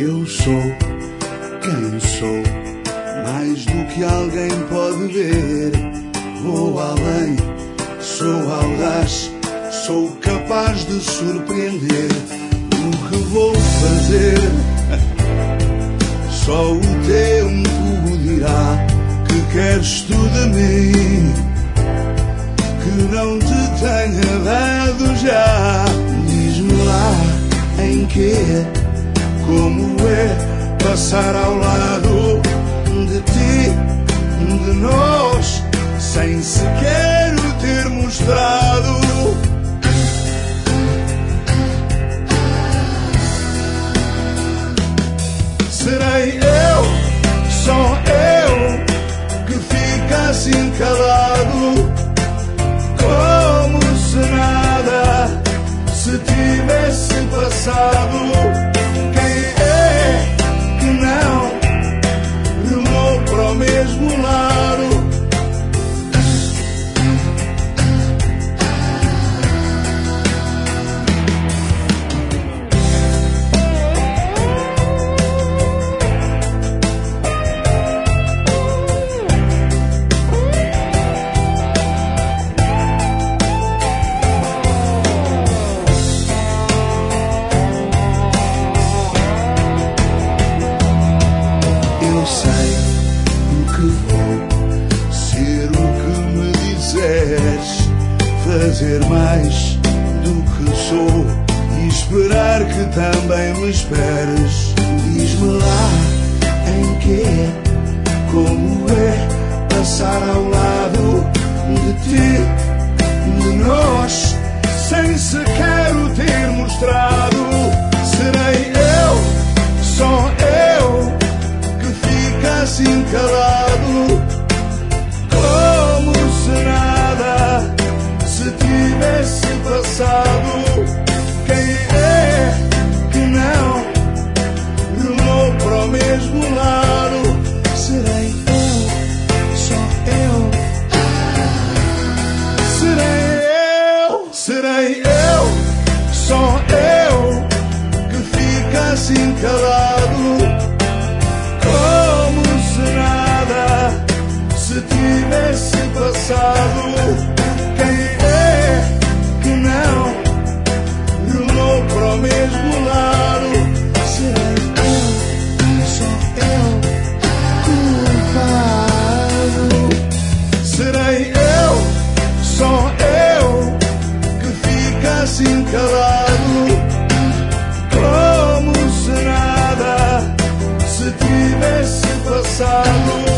Eu sou quem sou, mais do que alguém pode ver. Vou além, sou audaz, sou capaz de surpreender. O que vou fazer, só o tempo dirá. Que queres tu de mim, que não te tenha dado já? Diz-me lá em quê, como é passar ao lado de ti, de nós, sem sequer o ter mostrado. Serei eu, só eu, que fica assim calado, como se nada se tivesse passado. Quem é que não remou para o mesmo lado? Eu sei o que vou ser, o que me disseres, fazer mais do que sou e esperar que também me esperes. Diz-me lá em quê, como é passar ao lado de ti, de nós, sem sequer o ter mostrado. Serei eu, só eu, assim calado, como se nada se tivesse passado. Quem é que não remou para o mesmo lado? Serei eu, só eu. Serei eu, só eu, que fica assim calado, se tivesse passado. Quem é que não remou para o mesmo lado? Serei eu, só eu, culpado. Serei eu, só eu, que fica assim calado, como se nada se tivesse passado.